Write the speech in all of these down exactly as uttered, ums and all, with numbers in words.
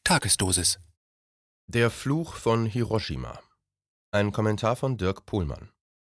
Tagesdosis. Der Fluch von Hiroshima. Ein Kommentar von Dirk Pohlmann.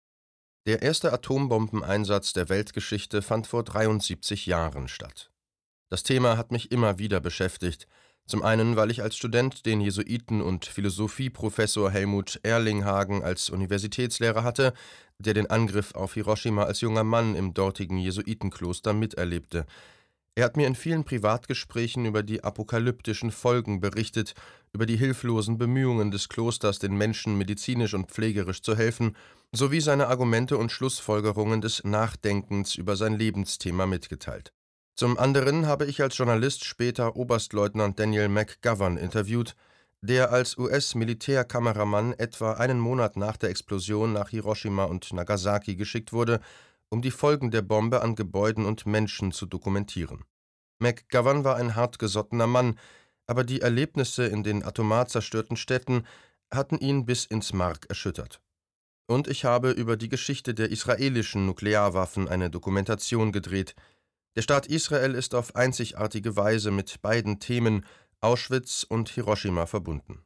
Der erste Atombombeneinsatz der Weltgeschichte fand vor dreiundsiebzig Jahren statt. Das Thema hat mich immer wieder beschäftigt. Zum einen, weil ich als Student den Jesuiten- und Philosophieprofessor Helmut Erlinghagen als Universitätslehrer hatte, der den Angriff auf Hiroshima als junger Mann im dortigen Jesuitenkloster miterlebte. Er hat mir in vielen Privatgesprächen über die apokalyptischen Folgen berichtet, über die hilflosen Bemühungen des Klosters, den Menschen medizinisch und pflegerisch zu helfen, sowie seine Argumente und Schlussfolgerungen des Nachdenkens über sein Lebensthema mitgeteilt. Zum anderen habe ich als Journalist später Oberstleutnant Daniel McGovern interviewt, der als U S-Militärkameramann etwa einen Monat nach der Explosion nach Hiroshima und Nagasaki geschickt wurde, um die Folgen der Bombe an Gebäuden und Menschen zu dokumentieren. McGovern war ein hartgesottener Mann, aber die Erlebnisse in den atomar zerstörten Städten hatten ihn bis ins Mark erschüttert. Und ich habe über die Geschichte der israelischen Nuklearwaffen eine Dokumentation gedreht. Der Staat Israel ist auf einzigartige Weise mit beiden Themen Auschwitz und Hiroshima verbunden.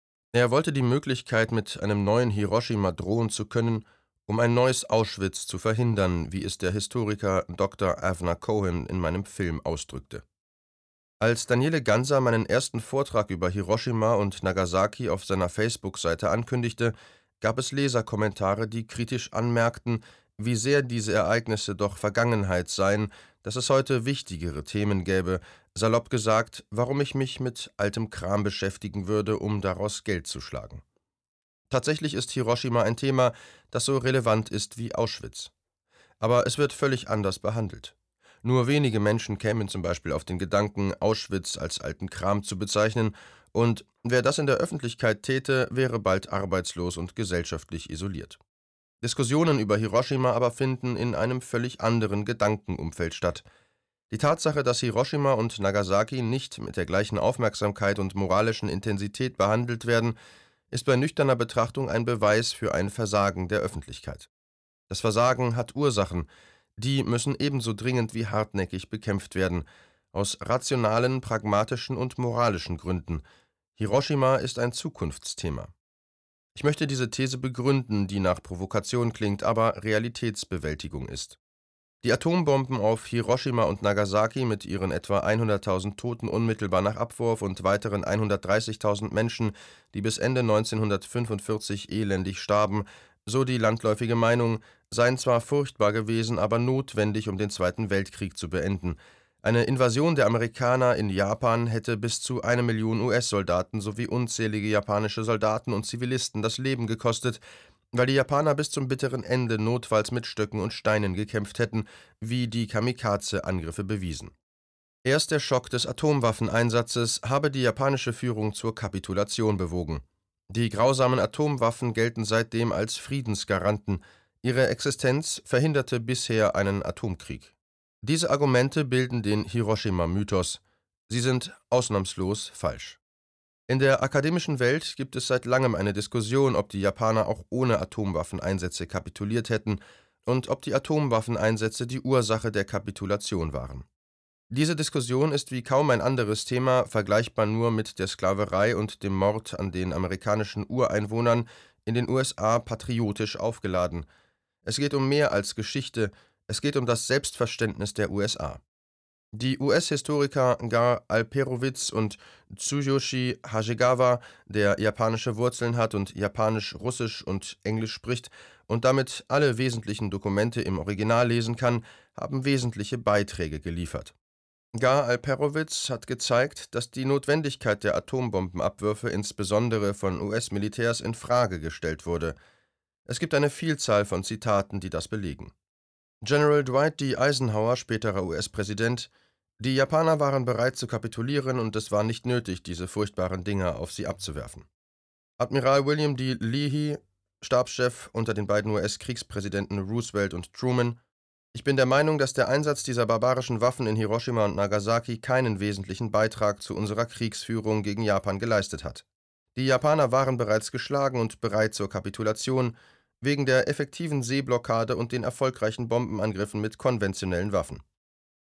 Er wollte die Möglichkeit, mit einem neuen Hiroshima drohen zu können, um ein neues Auschwitz zu verhindern, wie es der Historiker Doktor Avner Cohen in meinem Film ausdrückte. Als Daniele Ganser meinen ersten Vortrag über Hiroshima und Nagasaki auf seiner Facebook-Seite ankündigte, gab es Leserkommentare, die kritisch anmerkten, wie sehr diese Ereignisse doch Vergangenheit seien, dass es heute wichtigere Themen gäbe, salopp gesagt, warum ich mich mit altem Kram beschäftigen würde, um daraus Geld zu schlagen. Tatsächlich ist Hiroshima ein Thema, das so relevant ist wie Auschwitz. Aber es wird völlig anders behandelt. Nur wenige Menschen kämen zum Beispiel auf den Gedanken, Auschwitz als alten Kram zu bezeichnen, und wer das in der Öffentlichkeit täte, wäre bald arbeitslos und gesellschaftlich isoliert. Diskussionen über Hiroshima aber finden in einem völlig anderen Gedankenumfeld statt. Die Tatsache, dass Hiroshima und Nagasaki nicht mit der gleichen Aufmerksamkeit und moralischen Intensität behandelt werden, ist bei nüchterner Betrachtung ein Beweis für ein Versagen der Öffentlichkeit. Das Versagen hat Ursachen, die müssen ebenso dringend wie hartnäckig bekämpft werden, aus rationalen, pragmatischen und moralischen Gründen. Hiroshima ist ein Zukunftsthema. Ich möchte diese These begründen, die nach Provokation klingt, aber Realitätsbewältigung ist. Die Atombomben auf Hiroshima und Nagasaki mit ihren etwa hunderttausend Toten unmittelbar nach Abwurf und weiteren hundertdreißigtausend Menschen, die bis Ende neunzehnhundertfünfundvierzig elendig starben, so die landläufige Meinung, seien zwar furchtbar gewesen, aber notwendig, um den Zweiten Weltkrieg zu beenden. Eine Invasion der Amerikaner in Japan hätte bis zu eine Million U S-Soldaten sowie unzählige japanische Soldaten und Zivilisten das Leben gekostet, weil die Japaner bis zum bitteren Ende notfalls mit Stöcken und Steinen gekämpft hätten, wie die Kamikaze-Angriffe bewiesen. Erst der Schock des Atomwaffeneinsatzes habe die japanische Führung zur Kapitulation bewogen. Die grausamen Atomwaffen gelten seitdem als Friedensgaranten. Ihre Existenz verhinderte bisher einen Atomkrieg. Diese Argumente bilden den Hiroshima-Mythos. Sie sind ausnahmslos falsch. In der akademischen Welt gibt es seit langem eine Diskussion, ob die Japaner auch ohne Atomwaffeneinsätze kapituliert hätten und ob die Atomwaffeneinsätze die Ursache der Kapitulation waren. Diese Diskussion ist wie kaum ein anderes Thema vergleichbar nur mit der Sklaverei und dem Mord an den amerikanischen Ureinwohnern in den U S A patriotisch aufgeladen. Es geht um mehr als Geschichte, es geht um das Selbstverständnis der U S A. Die U S-Historiker Gar Alperovitz und Tsuyoshi Hasegawa, der japanische Wurzeln hat und Japanisch, Russisch und Englisch spricht und damit alle wesentlichen Dokumente im Original lesen kann, haben wesentliche Beiträge geliefert. Gar Alperovitz hat gezeigt, dass die Notwendigkeit der Atombombenabwürfe insbesondere von U S-Militärs in Frage gestellt wurde. Es gibt eine Vielzahl von Zitaten, die das belegen. General Dwight D. Eisenhower, späterer U S-Präsident: Die Japaner waren bereit zu kapitulieren und es war nicht nötig, diese furchtbaren Dinger auf sie abzuwerfen. Admiral William D. Leahy, Stabschef unter den beiden U S-Kriegspräsidenten Roosevelt und Truman: Ich bin der Meinung, dass der Einsatz dieser barbarischen Waffen in Hiroshima und Nagasaki keinen wesentlichen Beitrag zu unserer Kriegsführung gegen Japan geleistet hat. Die Japaner waren bereits geschlagen und bereit zur Kapitulation, wegen der effektiven Seeblockade und den erfolgreichen Bombenangriffen mit konventionellen Waffen.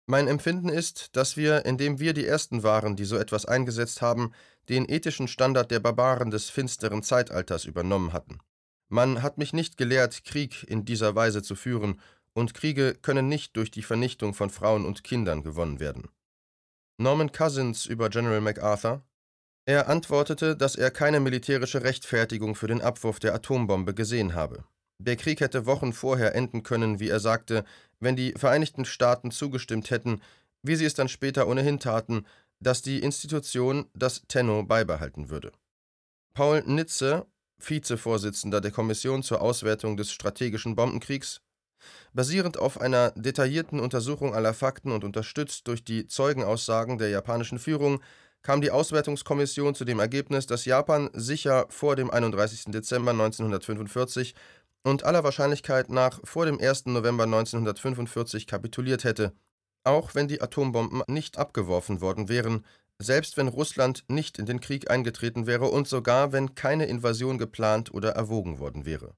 Mein Empfinden ist, dass wir, indem wir die Ersten waren, die so etwas eingesetzt haben, den ethischen Standard der Barbaren des finsteren Zeitalters übernommen hatten. Man hat mich nicht gelehrt, Krieg in dieser Weise zu führen, und Kriege können nicht durch die Vernichtung von Frauen und Kindern gewonnen werden. Norman Cousins über General MacArthur: Er antwortete, dass er keine militärische Rechtfertigung für den Abwurf der Atombombe gesehen habe. Der Krieg hätte Wochen vorher enden können, wie er sagte, wenn die Vereinigten Staaten zugestimmt hätten, wie sie es dann später ohnehin taten, dass die Institution das Tenno beibehalten würde. Paul Nitze, Vizevorsitzender der Kommission zur Auswertung des strategischen Bombenkriegs: Basierend auf einer detaillierten Untersuchung aller Fakten und unterstützt durch die Zeugenaussagen der japanischen Führung kam die Auswertungskommission zu dem Ergebnis, dass Japan sicher vor dem einunddreißigsten Dezember neunzehnhundertfünfundvierzig und aller Wahrscheinlichkeit nach vor dem ersten November neunzehnhundertfünfundvierzig kapituliert hätte, auch wenn die Atombomben nicht abgeworfen worden wären, selbst wenn Russland nicht in den Krieg eingetreten wäre und sogar wenn keine Invasion geplant oder erwogen worden wäre.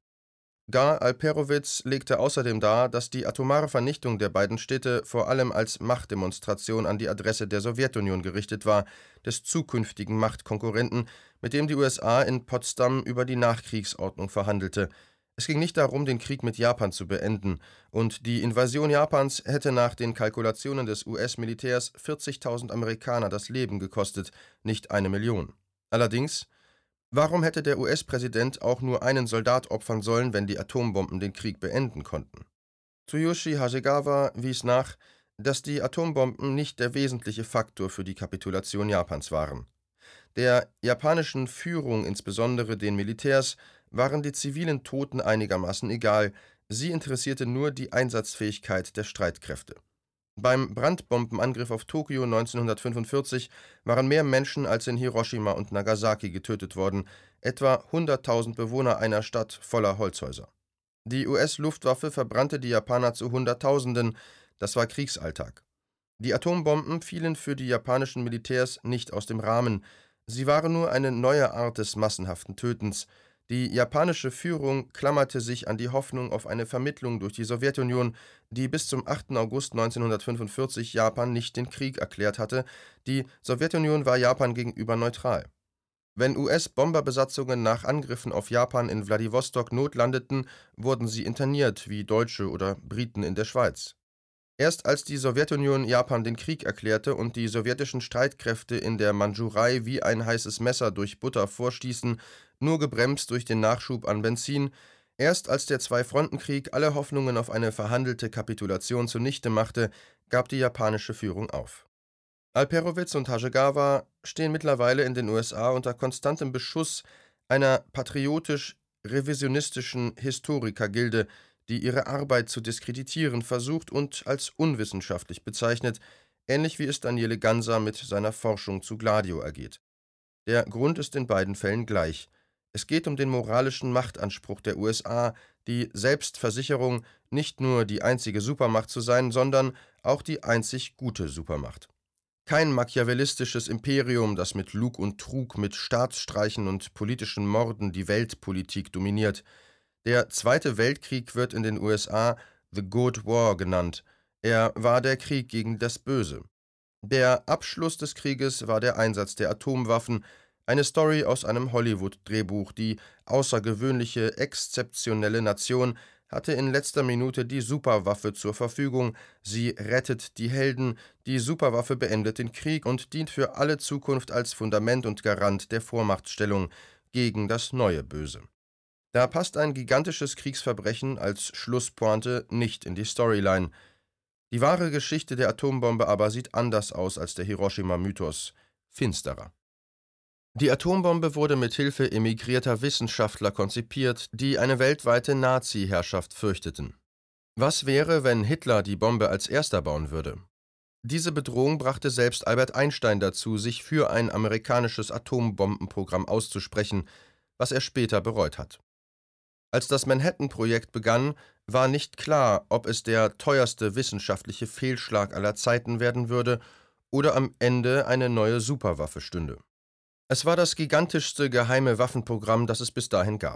Gar Alperovitz legte außerdem dar, dass die atomare Vernichtung der beiden Städte vor allem als Machtdemonstration an die Adresse der Sowjetunion gerichtet war, des zukünftigen Machtkonkurrenten, mit dem die U S A in Potsdam über die Nachkriegsordnung verhandelte. Es ging nicht darum, den Krieg mit Japan zu beenden, und die Invasion Japans hätte nach den Kalkulationen des U S-Militärs vierzigtausend Amerikaner das Leben gekostet, nicht eine Million. Allerdings: Warum hätte der U S-Präsident auch nur einen Soldat opfern sollen, wenn die Atombomben den Krieg beenden konnten? Tsuyoshi Hasegawa wies nach, dass die Atombomben nicht der wesentliche Faktor für die Kapitulation Japans waren. Der japanischen Führung, insbesondere den Militärs, waren die zivilen Toten einigermaßen egal, sie interessierte nur die Einsatzfähigkeit der Streitkräfte. Beim Brandbombenangriff auf Tokio neunzehnhundertfünfundvierzig waren mehr Menschen als in Hiroshima und Nagasaki getötet worden, etwa hunderttausend Bewohner einer Stadt voller Holzhäuser. Die U S-Luftwaffe verbrannte die Japaner zu Hunderttausenden, das war Kriegsalltag. Die Atombomben fielen für die japanischen Militärs nicht aus dem Rahmen, sie waren nur eine neue Art des massenhaften Tötens. Die japanische Führung klammerte sich an die Hoffnung auf eine Vermittlung durch die Sowjetunion, die bis zum achten August neunzehnhundertfünfundvierzig Japan nicht den Krieg erklärt hatte. Die Sowjetunion war Japan gegenüber neutral. Wenn U S-Bomberbesatzungen nach Angriffen auf Japan in Wladiwostok notlandeten, wurden sie interniert, wie Deutsche oder Briten in der Schweiz. Erst als die Sowjetunion Japan den Krieg erklärte und die sowjetischen Streitkräfte in der Mandschurei wie ein heißes Messer durch Butter vorstießen, nur gebremst durch den Nachschub an Benzin, erst als der Zwei-Fronten-Krieg alle Hoffnungen auf eine verhandelte Kapitulation zunichte machte, gab die japanische Führung auf. Alperovitz und Hasegawa stehen mittlerweile in den U S A unter konstantem Beschuss einer patriotisch-revisionistischen Historikergilde, die ihre Arbeit zu diskreditieren versucht und als unwissenschaftlich bezeichnet, ähnlich wie es Daniele Ganser mit seiner Forschung zu Gladio ergeht. Der Grund ist in beiden Fällen gleich: Es geht um den moralischen Machtanspruch der U S A, die Selbstversicherung, nicht nur die einzige Supermacht zu sein, sondern auch die einzig gute Supermacht. Kein machiavellistisches Imperium, das mit Lug und Trug, mit Staatsstreichen und politischen Morden die Weltpolitik dominiert. Der Zweite Weltkrieg wird in den U S A The Good War genannt. Er war der Krieg gegen das Böse. Der Abschluss des Krieges war der Einsatz der Atomwaffen, eine Story aus einem Hollywood-Drehbuch. Die außergewöhnliche, exzeptionelle Nation hatte in letzter Minute die Superwaffe zur Verfügung. Sie rettet die Helden, die Superwaffe beendet den Krieg und dient für alle Zukunft als Fundament und Garant der Vormachtstellung gegen das neue Böse. Da passt ein gigantisches Kriegsverbrechen als Schlusspointe nicht in die Storyline. Die wahre Geschichte der Atombombe aber sieht anders aus als der Hiroshima-Mythos, finsterer. Die Atombombe wurde mit Hilfe emigrierter Wissenschaftler konzipiert, die eine weltweite Nazi-Herrschaft fürchteten. Was wäre, wenn Hitler die Bombe als erster bauen würde? Diese Bedrohung brachte selbst Albert Einstein dazu, sich für ein amerikanisches Atombombenprogramm auszusprechen, was er später bereut hat. Als das Manhattan-Projekt begann, war nicht klar, ob es der teuerste wissenschaftliche Fehlschlag aller Zeiten werden würde oder am Ende eine neue Superwaffe stünde. Es war das gigantischste geheime Waffenprogramm, das es bis dahin gab.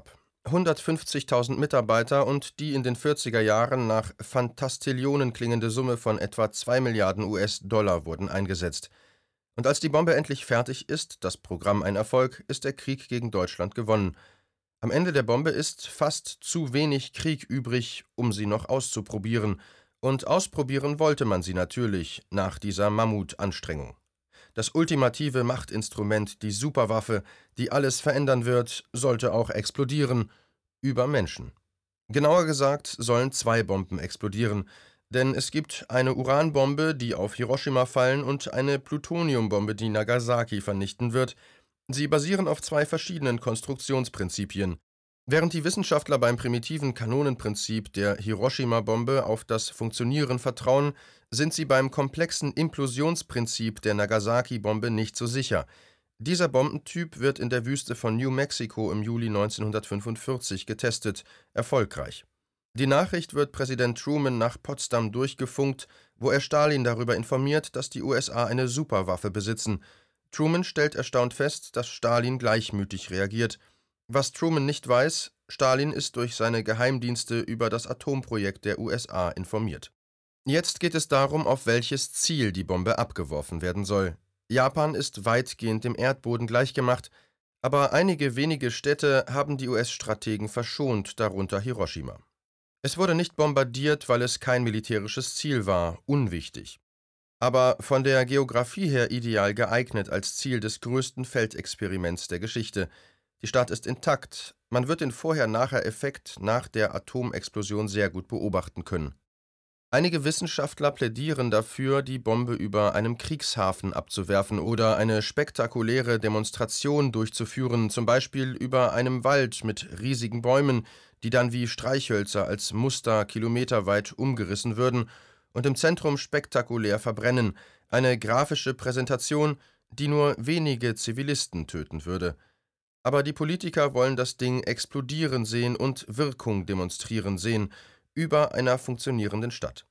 hundertfünfzigtausend Mitarbeiter und die in den vierziger Jahren nach Fantastillionen klingende Summe von etwa zwei Milliarden U S-Dollar wurden eingesetzt. Und als die Bombe endlich fertig ist, das Programm ein Erfolg, ist der Krieg gegen Deutschland gewonnen. Am Ende der Bombe ist fast zu wenig Krieg übrig, um sie noch auszuprobieren. Und ausprobieren wollte man sie natürlich nach dieser Mammutanstrengung. Das ultimative Machtinstrument, die Superwaffe, die alles verändern wird, sollte auch explodieren, über Menschen. Genauer gesagt sollen zwei Bomben explodieren, denn es gibt eine Uranbombe, die auf Hiroshima fallen, und eine Plutoniumbombe, die Nagasaki vernichten wird. Sie basieren auf zwei verschiedenen Konstruktionsprinzipien. Während die Wissenschaftler beim primitiven Kanonenprinzip der Hiroshima-Bombe auf das Funktionieren vertrauen, sind sie beim komplexen Implosionsprinzip der Nagasaki-Bombe nicht so sicher. Dieser Bombentyp wird in der Wüste von New Mexico im Juli neunzehnhundertfünfundvierzig getestet, erfolgreich. Die Nachricht wird Präsident Truman nach Potsdam durchgefunkt, wo er Stalin darüber informiert, dass die U S A eine Superwaffe besitzen. Truman stellt erstaunt fest, dass Stalin gleichmütig reagiert. Was Truman nicht weiß: Stalin ist durch seine Geheimdienste über das Atomprojekt der U S A informiert. Jetzt geht es darum, auf welches Ziel die Bombe abgeworfen werden soll. Japan ist weitgehend dem Erdboden gleichgemacht, aber einige wenige Städte haben die U S-Strategen verschont, darunter Hiroshima. Es wurde nicht bombardiert, weil es kein militärisches Ziel war, unwichtig. Aber von der Geografie her ideal geeignet als Ziel des größten Feldexperiments der Geschichte. Die Stadt ist intakt, man wird den Vorher-Nachher-Effekt nach der Atomexplosion sehr gut beobachten können. Einige Wissenschaftler plädieren dafür, die Bombe über einem Kriegshafen abzuwerfen oder eine spektakuläre Demonstration durchzuführen, zum Beispiel über einem Wald mit riesigen Bäumen, die dann wie Streichhölzer als Muster kilometerweit umgerissen würden und im Zentrum spektakulär verbrennen, eine grafische Präsentation, die nur wenige Zivilisten töten würde. Aber die Politiker wollen das Ding explodieren sehen und Wirkung demonstrieren sehen, über einer funktionierenden Stadt.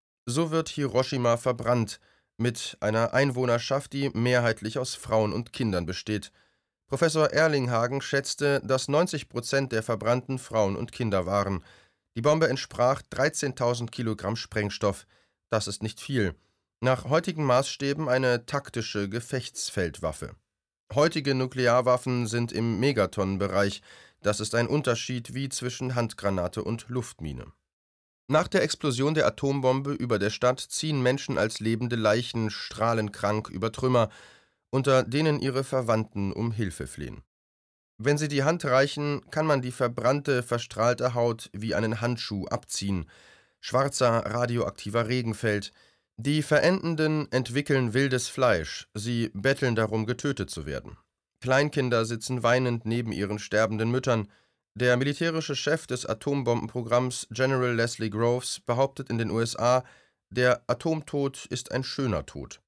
So wird Hiroshima verbrannt, mit einer Einwohnerschaft, die mehrheitlich aus Frauen und Kindern besteht. Professor Erlinghagen schätzte, dass neunzig Prozent der Verbrannten Frauen und Kinder waren. Die Bombe entsprach dreizehntausend Kilogramm Sprengstoff. Das ist nicht viel. Nach heutigen Maßstäben eine taktische Gefechtsfeldwaffe. Heutige Nuklearwaffen sind im Megatonnenbereich. Das ist ein Unterschied wie zwischen Handgranate und Luftmine. Nach der Explosion der Atombombe über der Stadt ziehen Menschen als lebende Leichen strahlenkrank über Trümmer, unter denen ihre Verwandten um Hilfe flehen. Wenn sie die Hand reichen, kann man die verbrannte, verstrahlte Haut wie einen Handschuh abziehen. Schwarzer, radioaktiver Regen fällt. Die Verendenden entwickeln wildes Fleisch, sie betteln darum, getötet zu werden. Kleinkinder sitzen weinend neben ihren sterbenden Müttern. Der militärische Chef des Atombombenprogramms, General Leslie Groves, behauptet in den U S A, der Atomtod ist ein schöner Tod.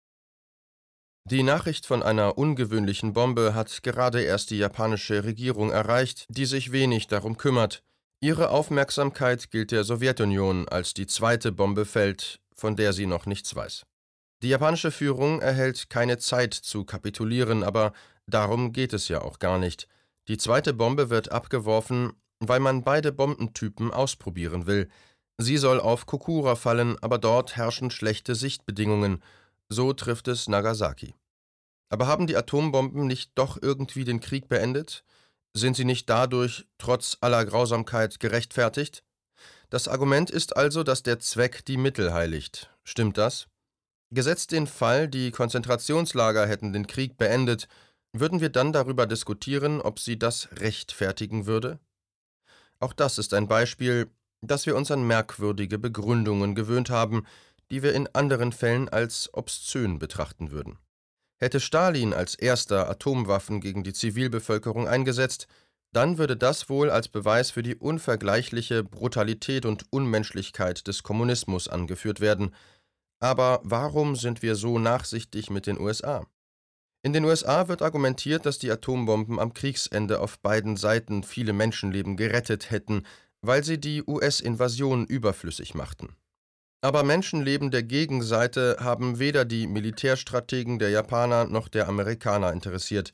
Die Nachricht von einer ungewöhnlichen Bombe hat gerade erst die japanische Regierung erreicht, die sich wenig darum kümmert. Ihre Aufmerksamkeit gilt der Sowjetunion, als die zweite Bombe fällt, von der sie noch nichts weiß. Die japanische Führung erhält keine Zeit zu kapitulieren, aber darum geht es ja auch gar nicht. Die zweite Bombe wird abgeworfen, weil man beide Bombentypen ausprobieren will. Sie soll auf Kokura fallen, aber dort herrschen schlechte Sichtbedingungen. So trifft es Nagasaki. Aber haben die Atombomben nicht doch irgendwie den Krieg beendet? Sind sie nicht dadurch, trotz aller Grausamkeit, gerechtfertigt? Das Argument ist also, dass der Zweck die Mittel heiligt. Stimmt das? Gesetzt den Fall, die Konzentrationslager hätten den Krieg beendet, würden wir dann darüber diskutieren, ob sie das rechtfertigen würde? Auch das ist ein Beispiel, dass wir uns an merkwürdige Begründungen gewöhnt haben, die wir in anderen Fällen als obszön betrachten würden. Hätte Stalin als erster Atomwaffen gegen die Zivilbevölkerung eingesetzt, dann würde das wohl als Beweis für die unvergleichliche Brutalität und Unmenschlichkeit des Kommunismus angeführt werden. Aber warum sind wir so nachsichtig mit den U S A? In den U S A wird argumentiert, dass die Atombomben am Kriegsende auf beiden Seiten viele Menschenleben gerettet hätten, weil sie die U S-Invasion überflüssig machten. Aber Menschenleben der Gegenseite haben weder die Militärstrategen der Japaner noch der Amerikaner interessiert.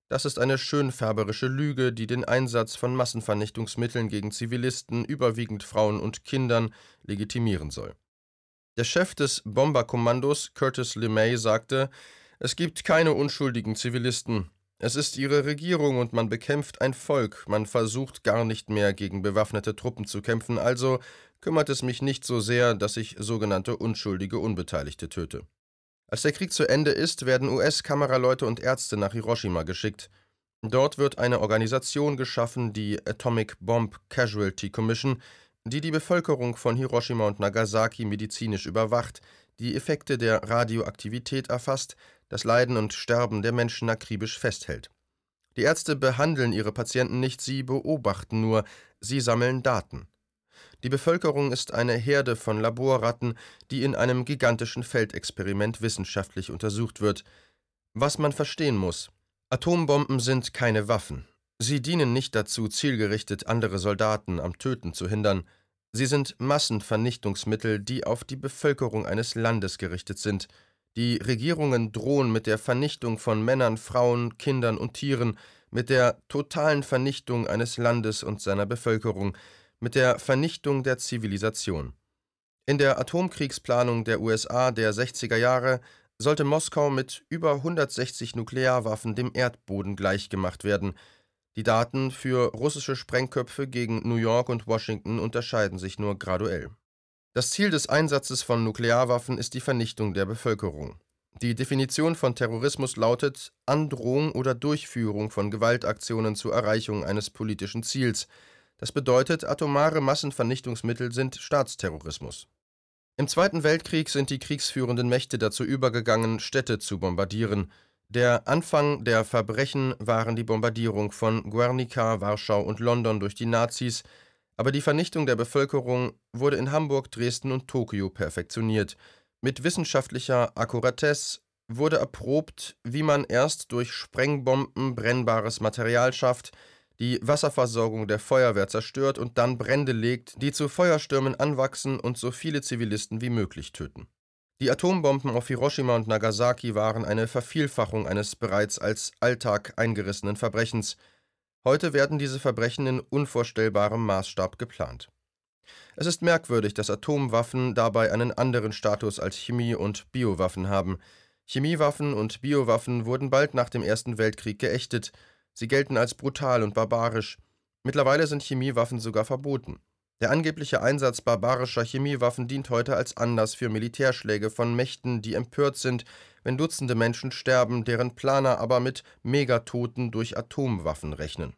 Das ist eine schönfärberische Lüge, die den Einsatz von Massenvernichtungsmitteln gegen Zivilisten, überwiegend Frauen und Kindern, legitimieren soll. Der Chef des Bomberkommandos, Curtis LeMay, sagte: „Es gibt keine unschuldigen Zivilisten. Es ist ihre Regierung und man bekämpft ein Volk. Man versucht gar nicht mehr gegen bewaffnete Truppen zu kämpfen, also kümmert es mich nicht so sehr, dass ich sogenannte unschuldige Unbeteiligte töte.“ Als der Krieg zu Ende ist, werden U S-Kameraleute und Ärzte nach Hiroshima geschickt. Dort wird eine Organisation geschaffen, die Atomic Bomb Casualty Commission, die die Bevölkerung von Hiroshima und Nagasaki medizinisch überwacht, die Effekte der Radioaktivität erfasst, das Leiden und Sterben der Menschen akribisch festhält. Die Ärzte behandeln ihre Patienten nicht, sie beobachten nur, sie sammeln Daten. Die Bevölkerung ist eine Herde von Laborratten, die in einem gigantischen Feldexperiment wissenschaftlich untersucht wird. Was man verstehen muss: Atombomben sind keine Waffen. Sie dienen nicht dazu, zielgerichtet andere Soldaten am Töten zu hindern. Sie sind Massenvernichtungsmittel, die auf die Bevölkerung eines Landes gerichtet sind. Die Regierungen drohen mit der Vernichtung von Männern, Frauen, Kindern und Tieren, mit der totalen Vernichtung eines Landes und seiner Bevölkerung, mit der Vernichtung der Zivilisation. In der Atomkriegsplanung der U S A der sechziger Jahre sollte Moskau mit über hundertsechzig Nuklearwaffen dem Erdboden gleichgemacht werden. Die Daten für russische Sprengköpfe gegen New York und Washington unterscheiden sich nur graduell. Das Ziel des Einsatzes von Nuklearwaffen ist die Vernichtung der Bevölkerung. Die Definition von Terrorismus lautet Androhung oder Durchführung von Gewaltaktionen zur Erreichung eines politischen Ziels. Das bedeutet, atomare Massenvernichtungsmittel sind Staatsterrorismus. Im Zweiten Weltkrieg sind die kriegsführenden Mächte dazu übergegangen, Städte zu bombardieren. Der Anfang der Verbrechen waren die Bombardierung von Guernica, Warschau und London durch die Nazis, aber die Vernichtung der Bevölkerung wurde in Hamburg, Dresden und Tokio perfektioniert. Mit wissenschaftlicher Akkuratesse wurde erprobt, wie man erst durch Sprengbomben brennbares Material schafft, die Wasserversorgung der Feuerwehr zerstört und dann Brände legt, die zu Feuerstürmen anwachsen und so viele Zivilisten wie möglich töten. Die Atombomben auf Hiroshima und Nagasaki waren eine Vervielfachung eines bereits als Alltag eingerissenen Verbrechens. Heute werden diese Verbrechen in unvorstellbarem Maßstab geplant. Es ist merkwürdig, dass Atomwaffen dabei einen anderen Status als Chemie- und Biowaffen haben. Chemiewaffen und Biowaffen wurden bald nach dem Ersten Weltkrieg geächtet. Sie gelten als brutal und barbarisch. Mittlerweile sind Chemiewaffen sogar verboten. Der angebliche Einsatz barbarischer Chemiewaffen dient heute als Anlass für Militärschläge von Mächten, die empört sind, wenn Dutzende Menschen sterben, deren Planer aber mit Megatoten durch Atomwaffen rechnen.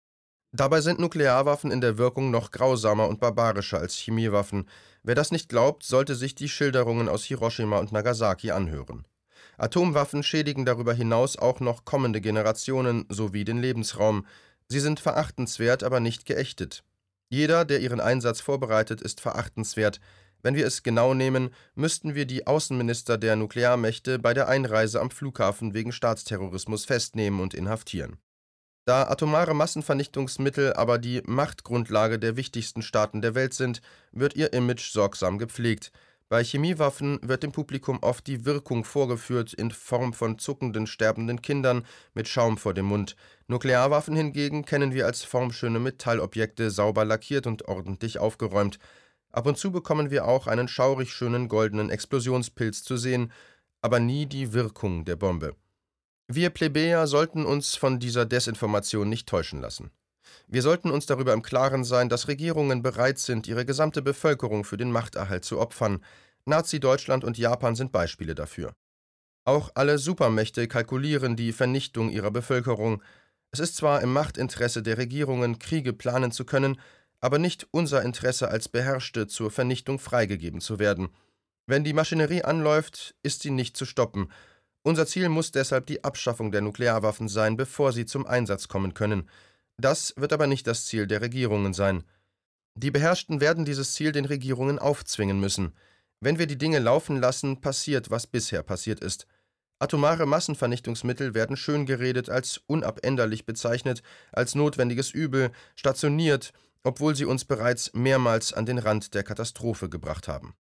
Dabei sind Nuklearwaffen in der Wirkung noch grausamer und barbarischer als Chemiewaffen. Wer das nicht glaubt, sollte sich die Schilderungen aus Hiroshima und Nagasaki anhören. Atomwaffen schädigen darüber hinaus auch noch kommende Generationen sowie den Lebensraum. Sie sind verachtenswert, aber nicht geächtet. Jeder, der ihren Einsatz vorbereitet, ist verachtenswert. Wenn wir es genau nehmen, müssten wir die Außenminister der Nuklearmächte bei der Einreise am Flughafen wegen Staatsterrorismus festnehmen und inhaftieren. Da atomare Massenvernichtungsmittel aber die Machtgrundlage der wichtigsten Staaten der Welt sind, wird ihr Image sorgsam gepflegt. Bei Chemiewaffen wird dem Publikum oft die Wirkung vorgeführt in Form von zuckenden, sterbenden Kindern mit Schaum vor dem Mund. Nuklearwaffen hingegen kennen wir als formschöne Metallobjekte, sauber lackiert und ordentlich aufgeräumt. Ab und zu bekommen wir auch einen schaurig schönen goldenen Explosionspilz zu sehen, aber nie die Wirkung der Bombe. Wir Plebejer sollten uns von dieser Desinformation nicht täuschen lassen. Wir sollten uns darüber im Klaren sein, dass Regierungen bereit sind, ihre gesamte Bevölkerung für den Machterhalt zu opfern. Nazi-Deutschland und Japan sind Beispiele dafür. Auch alle Supermächte kalkulieren die Vernichtung ihrer Bevölkerung. Es ist zwar im Machtinteresse der Regierungen, Kriege planen zu können, aber nicht unser Interesse als Beherrschte zur Vernichtung freigegeben zu werden. Wenn die Maschinerie anläuft, ist sie nicht zu stoppen. Unser Ziel muss deshalb die Abschaffung der Nuklearwaffen sein, bevor sie zum Einsatz kommen können. Das wird aber nicht das Ziel der Regierungen sein. Die Beherrschten werden dieses Ziel den Regierungen aufzwingen müssen. Wenn wir die Dinge laufen lassen, passiert, was bisher passiert ist. Atomare Massenvernichtungsmittel werden schön geredet, als unabänderlich bezeichnet, als notwendiges Übel, stationiert, obwohl sie uns bereits mehrmals an den Rand der Katastrophe gebracht haben.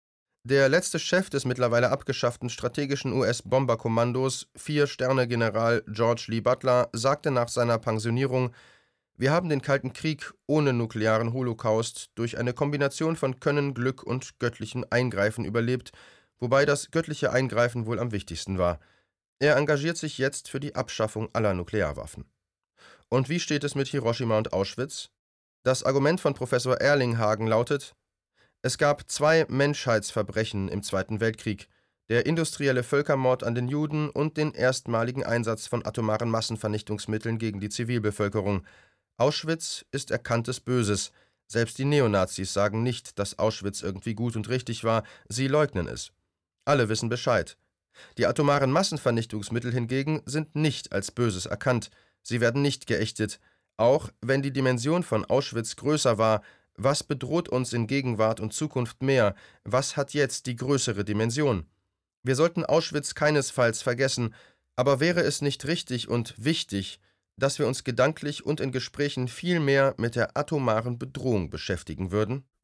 Der letzte Chef des mittlerweile abgeschafften strategischen U S-Bomberkommandos, Vier-Sterne-General George Lee Butler, sagte nach seiner Pensionierung: „Wir haben den Kalten Krieg ohne nuklearen Holocaust durch eine Kombination von Können, Glück und göttlichem Eingreifen überlebt, wobei das göttliche Eingreifen wohl am wichtigsten war. Er engagiert sich jetzt für die Abschaffung aller Nuklearwaffen." Und wie steht es mit Hiroshima und Auschwitz? Das Argument von Professor Erlinghagen lautet: Es gab zwei Menschheitsverbrechen im Zweiten Weltkrieg: der industrielle Völkermord an den Juden und den erstmaligen Einsatz von atomaren Massenvernichtungsmitteln gegen die Zivilbevölkerung. Auschwitz ist erkanntes Böses. Selbst die Neonazis sagen nicht, dass Auschwitz irgendwie gut und richtig war, sie leugnen es. Alle wissen Bescheid. Die atomaren Massenvernichtungsmittel hingegen sind nicht als Böses erkannt, sie werden nicht geächtet. Auch wenn die Dimension von Auschwitz größer war, was bedroht uns in Gegenwart und Zukunft mehr? Was hat jetzt die größere Dimension? Wir sollten Auschwitz keinesfalls vergessen, aber wäre es nicht richtig und wichtig, dass wir uns gedanklich und in Gesprächen viel mehr mit der atomaren Bedrohung beschäftigen würden?